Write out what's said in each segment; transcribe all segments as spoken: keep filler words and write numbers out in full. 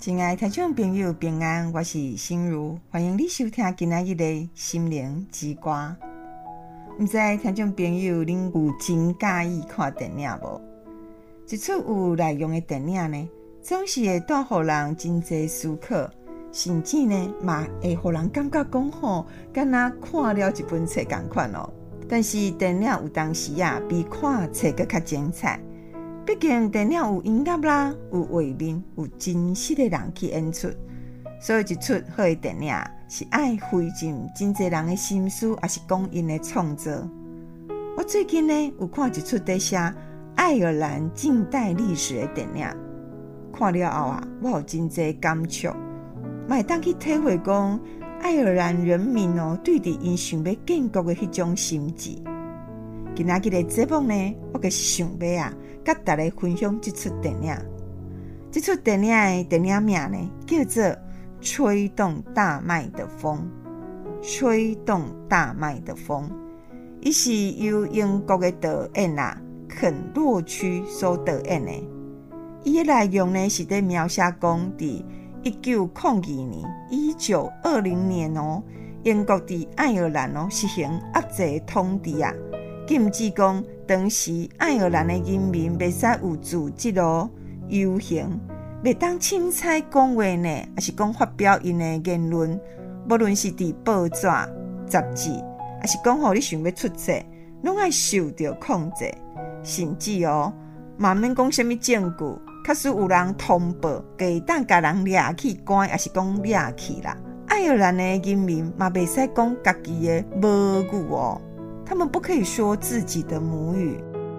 亲爱的听众朋友平安，我是心如，欢迎你收听今仔日的心灵之歌。不知道听众朋友恁有真介意看电影无？一出有内容的电影呢，总是会带予人真侪思考，甚至呢嘛会予人感觉讲吼，敢若看了一本册同款哦。但是电影有当时啊，比看册更较精彩。毕竟电影有音乐啦，有画面，有真实的人去演出，所以一出好的电影是爱费尽真侪人的心思，也是讲因的创作。我最近呢有看一出在写爱尔兰近代历史的电影，看了后啊，我有真侪感触，嘛会当去体会讲爱尔兰人民哦对伫因想要建国的迄种心志。今仔日的节目呢，我就是想要啊，甲大家分享这出电影。这出电影的电影名呢，叫做《吹动大麦的风》。吹动大麦的风，伊是由英国的导演啊肯洛区所导演的。伊的内容呢，是在描写讲伫一九零二年、一九二零年哦，英国伫爱尔兰哦实行压制统治啊。禁止讲当时爱尔兰的人民袂使有组织哦、游行，袂当凊彩讲话呢，还是讲发表因的言论，无论是伫报纸、杂志，还是讲吼你想要出册，拢爱受到控制，甚至哦，嘛免讲什么证据，假使有人通报，会当甲人掠去关，还是讲掠去啦。爱尔兰的人民嘛袂使讲家己的母语哦。他们不可以说自己的母语。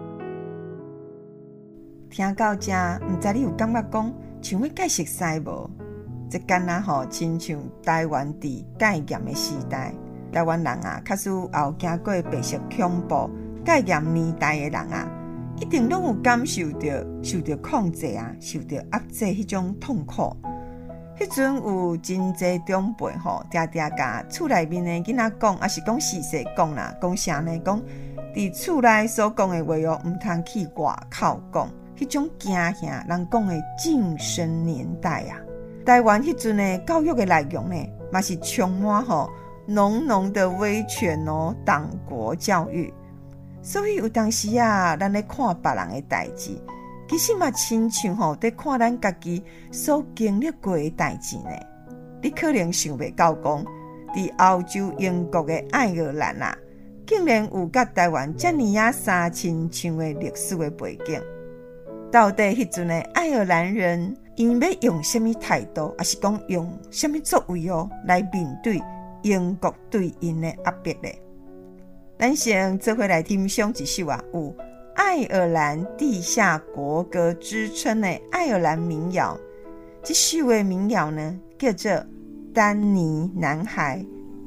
听到这，不知你有感觉讲像要解释西无？这敢若吼，亲像台湾伫戒严的时代，台湾人啊，假使有经过白色恐怖戒严年代的人啊，一定拢有感受到受到控制啊，受到压制迄种痛苦。迄阵有真侪长辈吼，常常甲厝内面的囡仔讲，也是讲细细讲啦，讲啥呢？讲伫厝内所讲的话哦，毋通去外口讲，迄种惊吓人讲的晋升年代啊。台湾迄阵的教育的内容呢，嘛是充满吼浓浓的威权哦，党国教育。所以有当时啊，咱咧看别人的代志。其实嘛，亲像吼，在看咱家己所经历过的代志呢。你可能想袂到讲，伫欧洲英国的爱尔兰啊，竟然有甲台湾遮尔啊三亲像的历史的背景。到底迄阵的爱尔兰人，因要用什么态度，还是讲用什么作为哦，来面对英国对因的压迫呢？咱先做伙来欣赏一首啊，有爱尔兰地下国歌之称的爱尔兰民谣，这首的民谣呢，叫做《丹尼男孩》。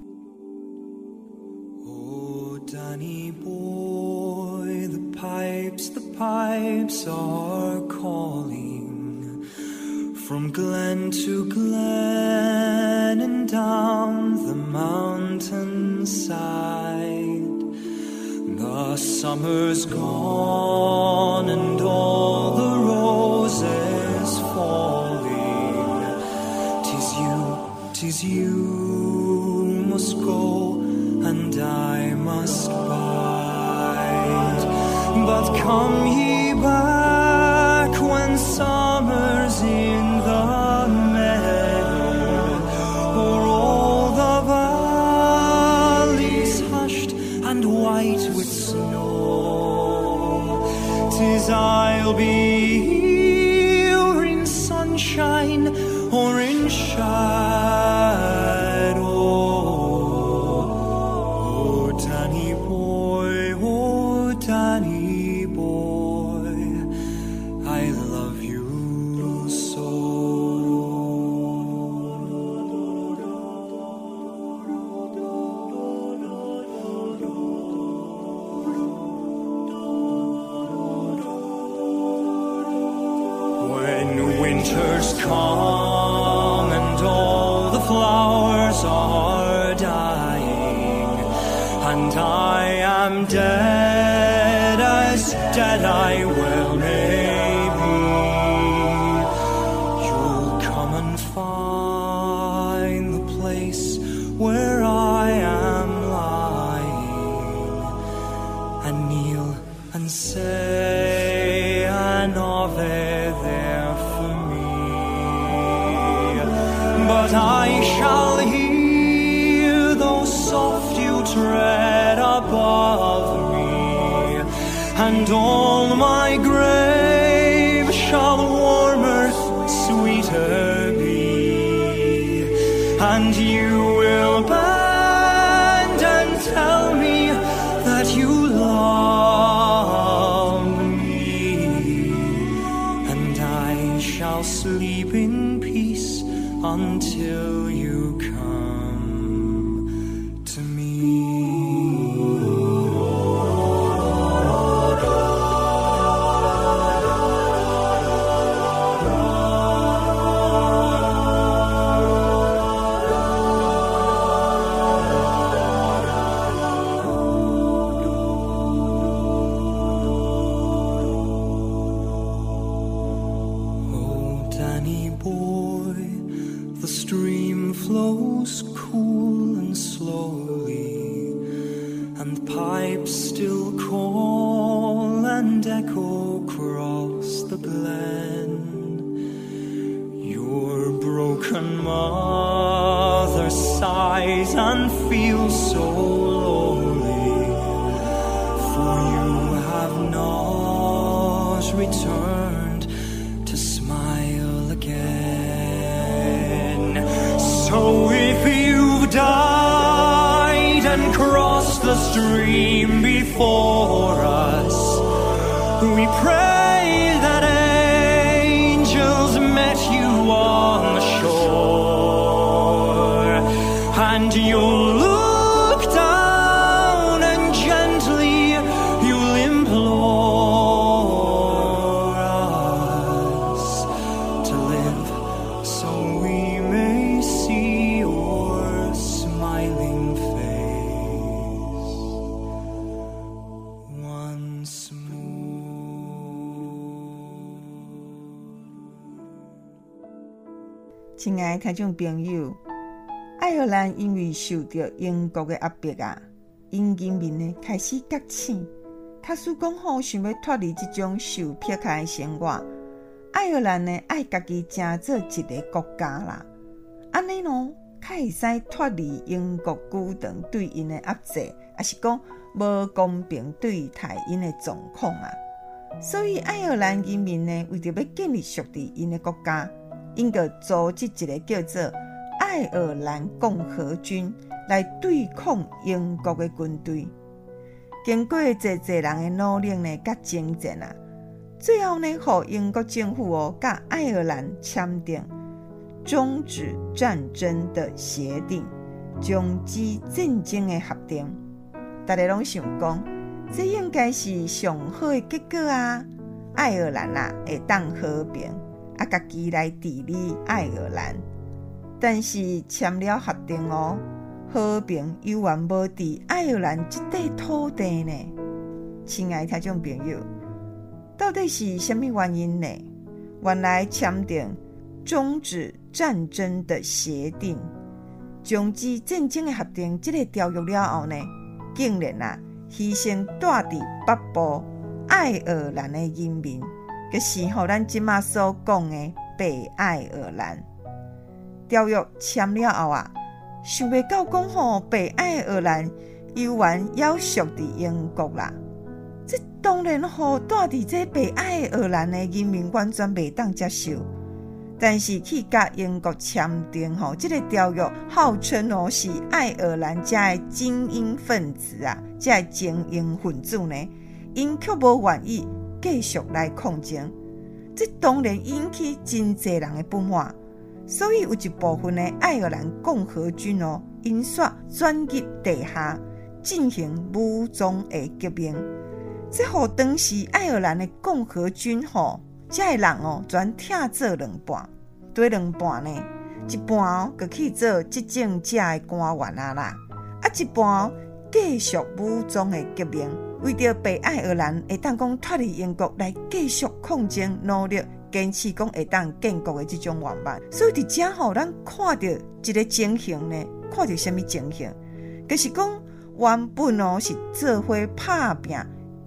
Oh, Danny boy, the pipes, the pipes are calling from glen to glen and down the mountainside.The summer's gone and all the roses falling. 'Tis you, 'tis you must go and I must bide. But come ye back when summer's in the meadow, o'er all the valleys hushed and white with snow. 'Tis I'll be here in sunshine or in shadow. Oh, Danny boy, oh, Danny boy, I love you so.Winters come and all the flowers are dying, and I am dead as dead I well may be. You'll come and kneel and say an Ave there for me, but I shall hear those soft dew tread above me, and all my grave shall warmer, sweeter be, and you will bend and tell me that you love me, and I shall sleep in peace until you come to me. Flows cool and slowly, and pipes still call and echo across the glen. Your broken mother sighs and feels so lonely, for you have not returned to smile again. So if you've died and crossed the stream before us, we pray that angels met you on the shore, and you'll look down and gently you'll implore us to live so we may see your smiling face once more. 亲爱的听众朋友，爱尔兰因为受到英国的压迫啊，因人民呢开始觉醒，假使讲好想要脱离这种受迫害的生活，爱尔兰呢爱家己成做一个国家啦，安尼喏，较会使脱离英国久长对因的压制，也是讲无公平对待因的状况啊。所以爱尔兰人民呢，为着要建立属于因的国家，应该组织一个叫做爱尔兰共和军来对抗英国的军队。经过侪侪人的努力呢，甲征战啊，最后呢，互英国政府哦，甲爱尔兰签订终止战争的协定，终止战争的协定。大家拢想讲，这应该是上好的结果啊！爱尔兰啊，会当和平，啊，家己来治理爱尔兰。但是签了协定哦，和平永远无伫爱尔兰这块土地呢。亲爱的听众朋友，到底是什么原因呢？原来签订终止战争的协定，终止战争的协定这个条约了后呢，竟然啊牺牲住伫北部爱尔兰的人民，就是互咱即马所讲的北爱尔兰。条约签了后啊，想袂到讲吼北爱尔兰犹原要属伫英国啦。这当然吼住伫这北爱尔兰的人民完全袂当接受。但是去甲英国签订吼，这个条约号称哦是爱尔兰遮的精英分子啊，遮的精英分子呢，因却无愿意继续来抗争。这当然引起真侪人的不满。所以有一部分的爱尔兰共和军哦，因煞转入地下进行武装的革命。这互当时爱尔兰的共和军吼，这个人哦，全拆做两半，对两半呢，一半哦，就去做执政者的官员啊啦，啊一半哦，继续武装的革命，为着北爱尔兰会当讲脱离英国来继续抗争努力。坚持讲会当建国的这种愿望，所以伫遮吼，咱看到一个情形呢，看到什么情形？就是讲原本哦是做伙拍拼，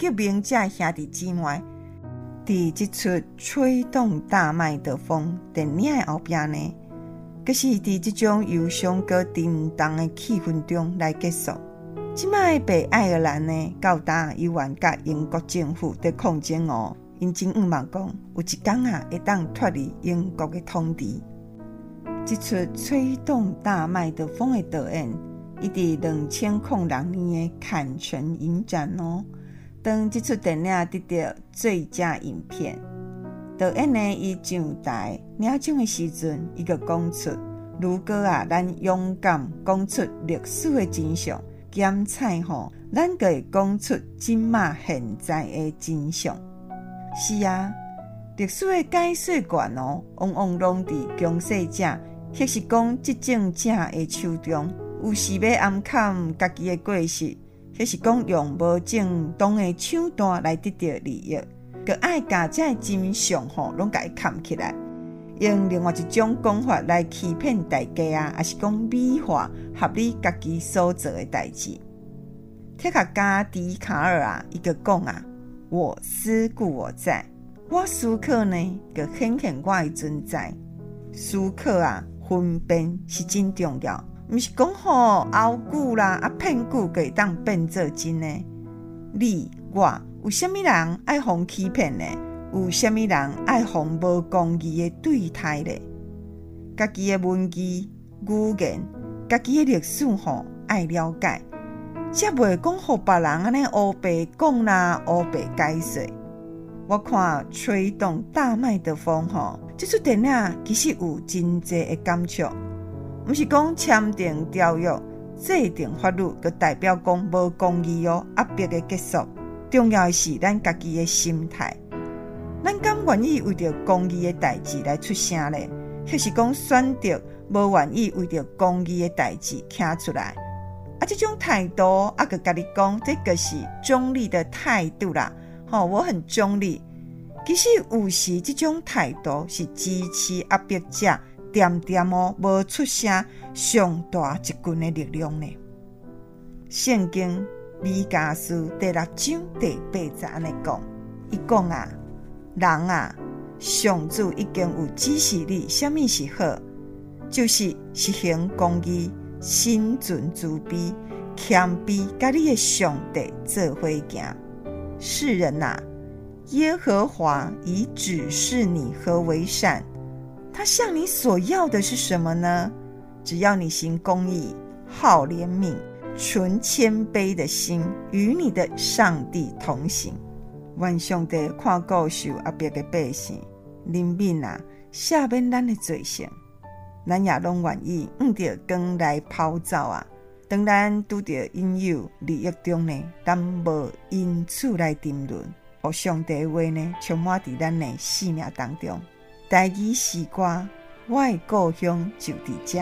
革命者兄弟姊妹。伫这出吹动大麦的风电影的后边呢，就是伫这种忧伤和沉重的气氛中来结束。即摆被爱尔兰呢到达犹原甲英国政府在抗争哦，因真毋茫讲有一天啊会当脱离英国的统治。这出吹动大麦的风的导演，伊伫两千零六年的坎城影展哦。当这出电影得到最佳影片，导演呢，伊上台领奖的时阵，伊就讲出：如果啊，咱勇敢讲出历史的真相，检采吼，咱就会讲出今嘛现在的真相。是啊，历史的解说员哦，往往拢伫强势者，或是讲执政者的手中，有时要暗藏家己的过失。迄是讲用无正当的手段来得到利益，佮爱把这个真相吼拢甲伊藏起来，用另外一种讲法来欺骗大家啊，还是讲美化合理家己所做的代志。铁学家笛卡尔啊，伊个讲啊，我思故我在，我思考呢，佮显现我的存在。思考啊，分辨是真重要。毋是讲吼拗句啦，啊骗句可以当变做真呢？你我有啥物人爱互欺骗呢？有啥物人爱互无公义的对待呢？家己的文字、语言、家己的历史吼爱了解，才袂讲互别人安尼乌白讲啦、乌白解释。我看吹动大麦的风吼，这出电影其实有真济的感触。毋是讲签订条约、制定法律，就代表讲无公义哦、压迫的结束。重要的是咱家己的心态，咱敢愿意为着公义的代志来出声咧？或是讲选择无愿意为着公义的代志站出来？啊，这种态度啊，佮家己讲，这个是中立的态度啦。吼、哦，我很中立。其实有时这种态度是支持压迫者。点点哦，无出声，上大一棍的力量呢。圣经弥迦书第六章第八节安尼讲，伊讲啊，人啊，上主已经有指示你，什么是好，就是实行公义、心存慈悲、谦卑，甲你的上帝做伙行。世人啊，耶和华已指示你何为善。他向你所要的是什么呢？只要你行公义，好怜悯，存谦卑的心，与你的上帝同行。愿上帝看顾受压迫的百姓，怜悯啊，赦免咱的罪行。咱也拢愿意用着光来跑走啊。当咱拄着引诱利益中呢，咱无因此来沉沦，互上帝的话呢，充满伫咱的生命当中。台语诗歌，我的故乡就伫这。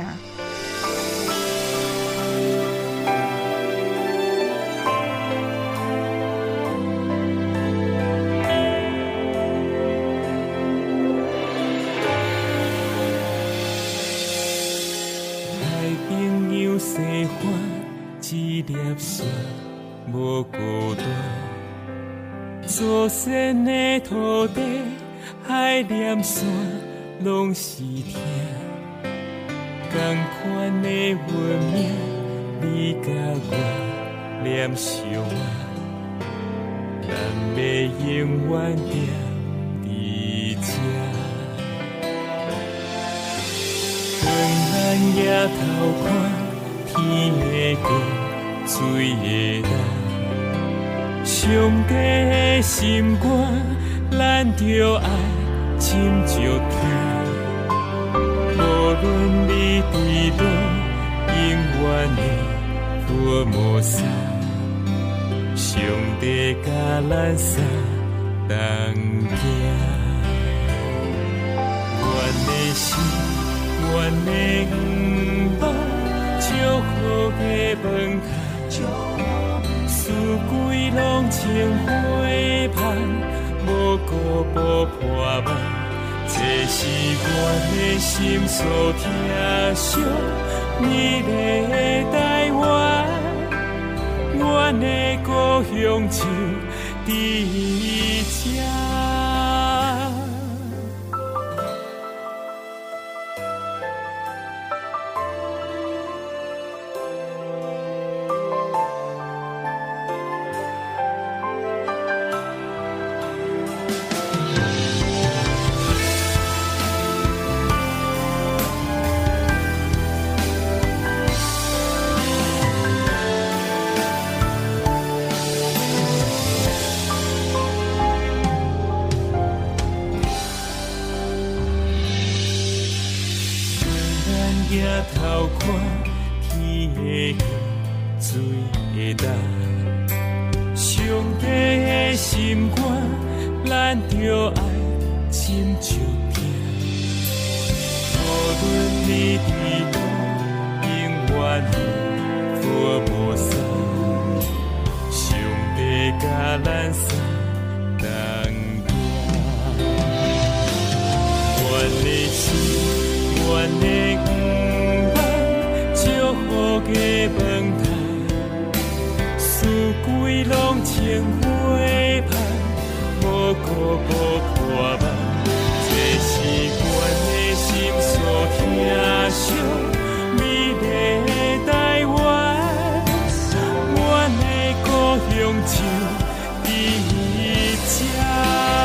来朋友西欢，一粒沙无孤单，祖先的土地。海连山拢是疼，同款的运命，你甲我念想啊，咱要永远踮伫这。当咱抬头看天的光，水的蓝，上帝的心肝。咱着爱深就听，无论你伫倒，永远的福无散。上帝甲咱三同行，阮的心，阮的愿望，祝福的门台，四季拢情花盼。无辜无破梦，这是我的心所听惜。你的台湾，我的故乡就伫这。头看天的云，水的蓝，上帝的心愿，咱着爱亲像行。无论你伫倒，永远福无散。上帝甲咱三同行，阮的心，阮的好个饭菜，四季拢千花盼，无辜无破梦，这是阮的心所听惜美丽的台湾，阮的故乡就伫这。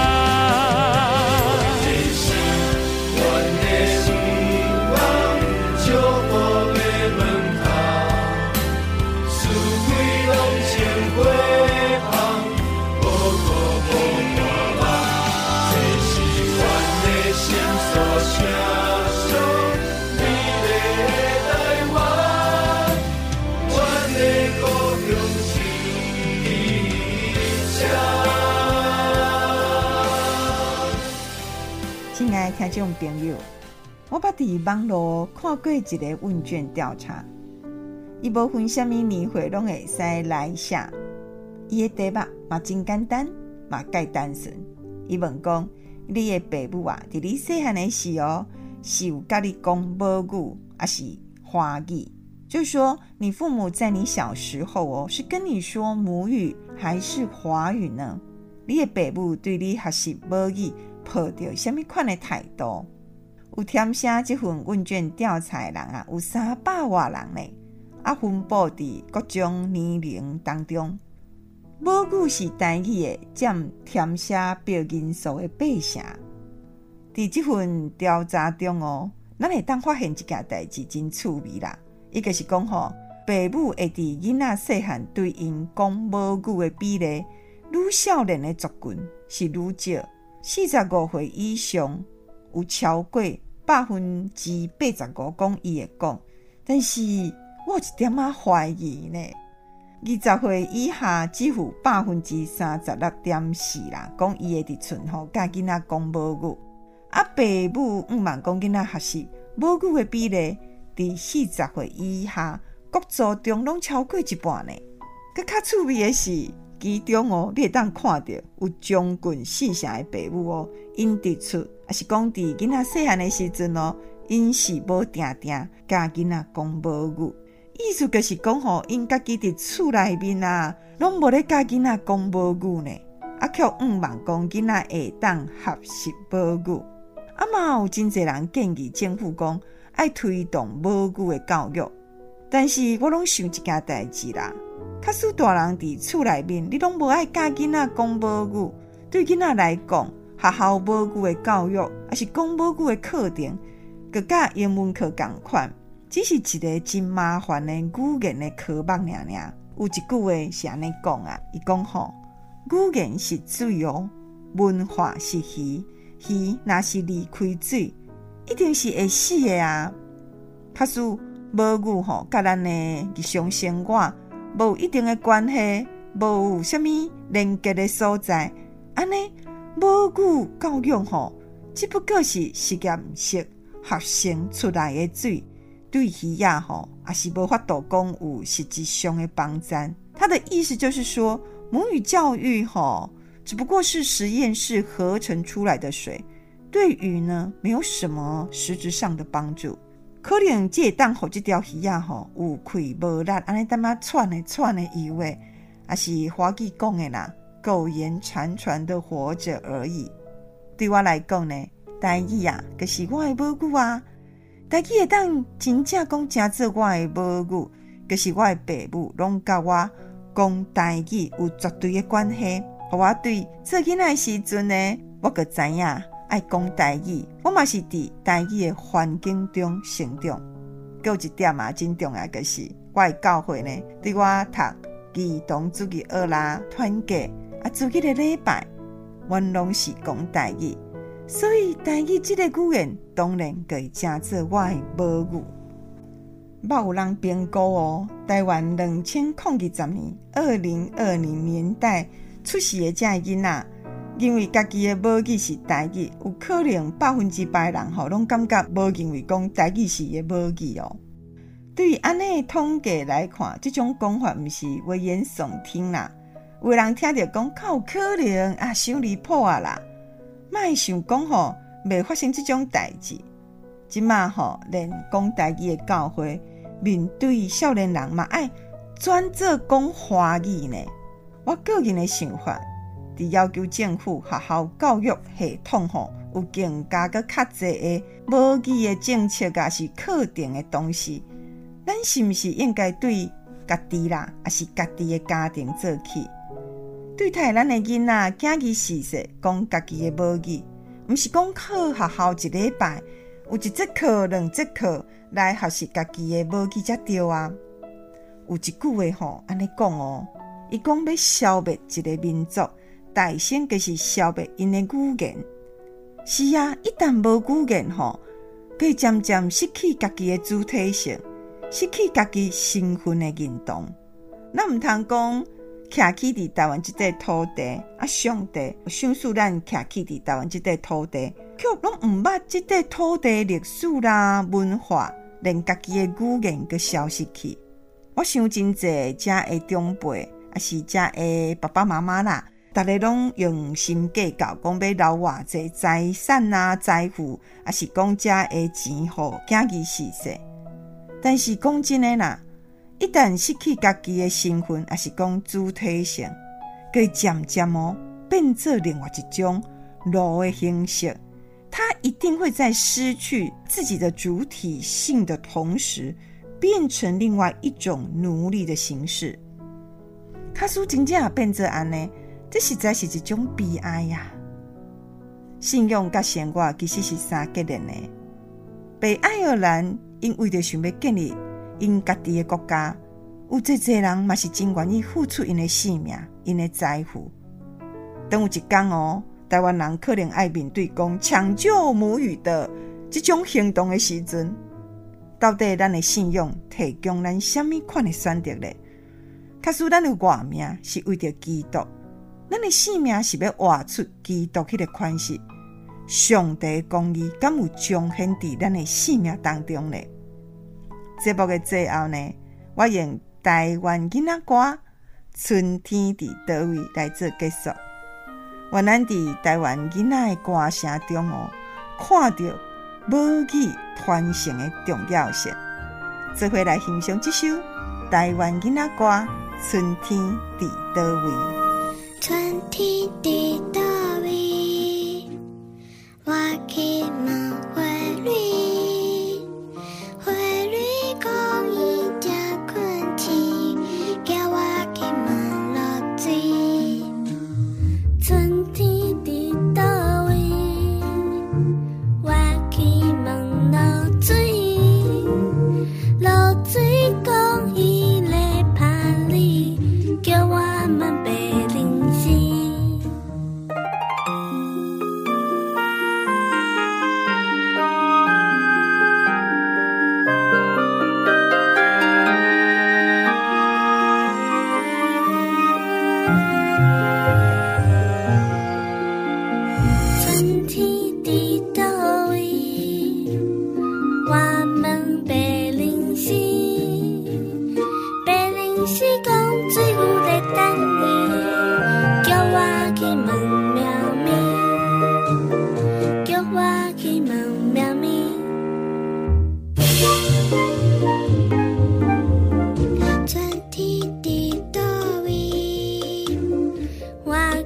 亲爱的听众朋友，我捌伫网络看过一个问卷调查，伊无分什么年岁拢会使来写。伊的题目嘛真简单，嘛介单纯。伊问讲，你的爸母啊，伫你细汉的时候是有甲你讲母语，还是华语？就是说，你父母在你小时候哦，是跟你说母语还是华语呢？你的爸母对你学习母语抱着什么款的态度？有填写这份问卷调查的人啊，有三百多人呢，啊，分布伫各种年龄当中。母语是台语的，占填写标人数的八成。伫这份调查中哦，咱会当发现一件代志真趣味啦。伊就是讲吼，爸母会伫囡仔细汉对因讲母语的比例，女少年的族群是愈少。四十五岁以上有超过百分之八十五讲伊会讲，但是我有一点仔怀疑呢。二十岁以下只有百分之三十六点四啦，讲伊会伫村吼甲囡仔讲母语。啊，爸母毋茫讲囡仔学习母语的比例，伫四十岁以下国族中拢超过一半呢。佮较趣味的是，其中哦，你会当看到有将近四成的爸母哦，因伫厝，也是讲伫囡仔细汉的时阵哦，因是无定定教囡仔讲母语。意思就是讲吼，因家己伫厝内面啊，拢无咧教囡仔讲母语呢，啊，却毋茫讲囡仔会当学习母语。啊嘛，有真侪人建议政府讲爱推动母语的教育，但是我拢想一件代志啦。较许大人伫厝内面，你拢无爱教囡仔讲母语，对囡仔来讲，学校母语的教育，还是讲母语的课程，佮甲英文课同款，只是一个真麻烦的语言的科目尔尔。有一句话是安尼讲啊，伊讲吼，语言是水哦，文化是鱼，鱼若是离开水，一定是会死的啊。假使母语吼，甲咱的日常生活无一定的关系，无有啥物连结的所在，安尼母语教育吼，只不过是实验式学生出来的水，对鱼仔吼也是无法度讲有实质上的帮助。他的意思就是说，母语教育吼，只不过是实验室合成出来的水，对鱼呢没有什么实质上的帮助。可能这会当互这条鱼仔吼有气无力，安尼淡仔喘的喘的游的，也是华语讲的啦， 苟延残喘的活着而已。对我来讲呢，台语啊，就是我的母语啊。台语会当真正讲真做我的母语，就是我的爸母拢甲我讲台语有绝对的关系。互我对做囡仔的时阵呢，我就知影爱讲台语。我嘛是伫台语的环境中成长。还有一点啊，真重要就是我的教会呢，对我读儿童主日学啦、团契啊、主日的礼拜，阮拢是讲台语。所以台语这个语言当然可以真做我的母语。捌有人评估哦，台湾二千二十年二零二零年代出世的这囡仔，因为家己的母语是台语，有可能百分之百人吼拢感觉无认为讲台语是伊的母语哦。对于安尼的统计来看，这种讲法不是危言耸听啦。有人听到讲，较有可能啊，伤离谱啊啦。莫想讲吼，未发生这种代志。即马吼，连讲台语的教会面对少年人嘛，爱转做讲华语呢。我个人的想法，伫要求政府学校教育系统吼，有更加个较济的母语的政策啊，是课程的同时，咱是毋是应该对家己啦，还是家己的家庭做起？对待咱的囡仔，囝儿时势讲家己的母语，毋是讲考学校一礼拜有一节课、两节课来学习家己的母语才对啊。有一句话吼，安尼讲哦，伊讲要消灭一个民族，大先就是消灭因的语言。是啊，一旦无语言吼，会渐渐失去家己的主体性，失去家己身份的认同。咱毋通讲徛起伫台湾这块土地，啊，上帝赏赐咱徛起伫台湾这块土地，却拢毋捌这块土地历史啦、文化，连家己的语言都消失去。我想真济遮的长辈，啊是遮的爸爸妈妈啦，逐个拢用心计较，讲要留偌济财产啊、财富，啊是讲遮的钱互囝儿逝世。但是讲真的啦，一旦失去家己的身份，还是讲主体性，会渐渐哦变做另外一种路的形式。他一定会在失去自己的主体性的同时，变成另外一种奴隶的形式。假使真正变做安尼，这实在是一种悲哀呀、啊！信仰甲生活其实是相结连的。北爱尔兰因为着想要建立因家己的国家，有济济人嘛是真愿意付出因的性命、因的财富。等有一天哦，台湾人可能爱面对讲抢救母语的这种行动的时阵，到底咱的信仰提供咱什么款的选择呢？假使咱的活命是为着基督，咱的性命是要活出基督迄个款式，上帝的公义敢有彰显伫咱的性命当中呢？节目的最后呢，我用台湾囡仔歌《春天伫倒位》来做结束。愿咱伫台湾囡仔的歌声中哦，看到母语传承的重要性，做伙来欣赏这首台湾囡仔歌《春天伫倒位》。 春天伫倒位，我去问花蕊，花蕊讲伊正困起，叫我去问落水。春天伫倒位，我去问落水，落水讲伊咧打理，叫我问白灵星。春天伫倒位，我问白灵星，白灵星讲水有在等你，叫我去问喵咪，叫我去问喵咪。春天伫倒位，我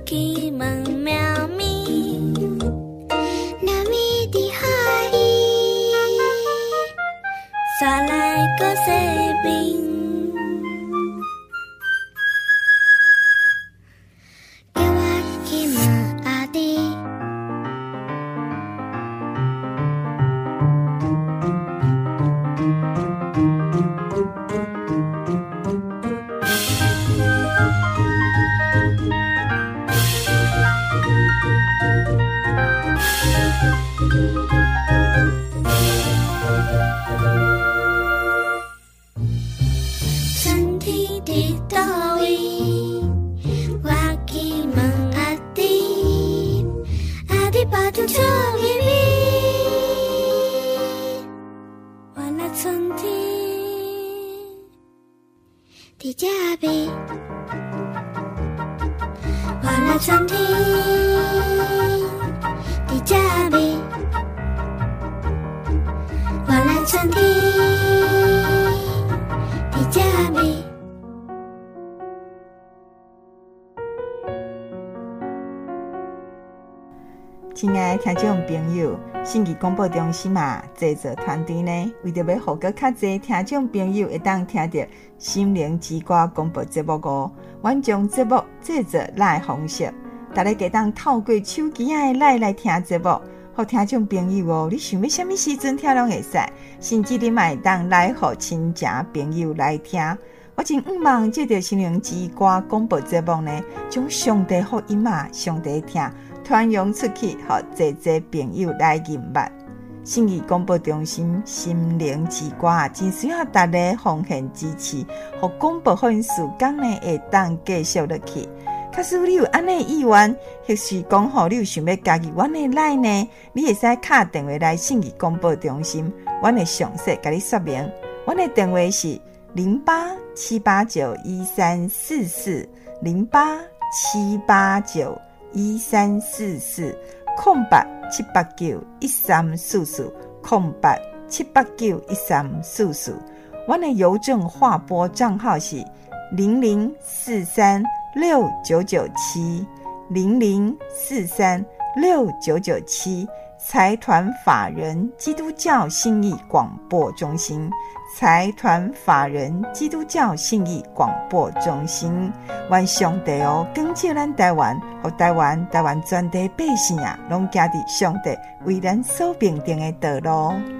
亲爱的听众朋友，信义广播中心嘛，制作团队呢，为着要互个较侪听众朋友会当听到心灵之歌广播节目哦，阮将节目制作来方式，大家可当透过手机仔的来来听节目。互听众朋友哦，你想要什么时阵听拢会使，甚至你嘛会当来互亲戚朋友来听。我真毋望借着心灵之歌广播节目呢，将上帝福音嘛，上帝听传扬出去，互侪侪朋友来认捌。信义广播中心心灵之歌啊，真需要大家奉献支持，互广播福音事工呢会当继续落去。假使你有安尼意愿，或是讲好你有想要加入阮的来呢，你会使打电话来信义广播中心，阮会详细甲你说明。阮的电话是零八七八九一三四四零八七八九一三四四空八七八九一三四四空八七八九一三四四。阮的邮政划拨账号是零零四三六九九七零零四三六九九七。财团法人基督教信义广播中心，财团法人基督教信义广播中心，愿上帝哦，更借咱台湾，和台湾台湾全体百姓啊，拢行伫上帝为咱所命定的道路。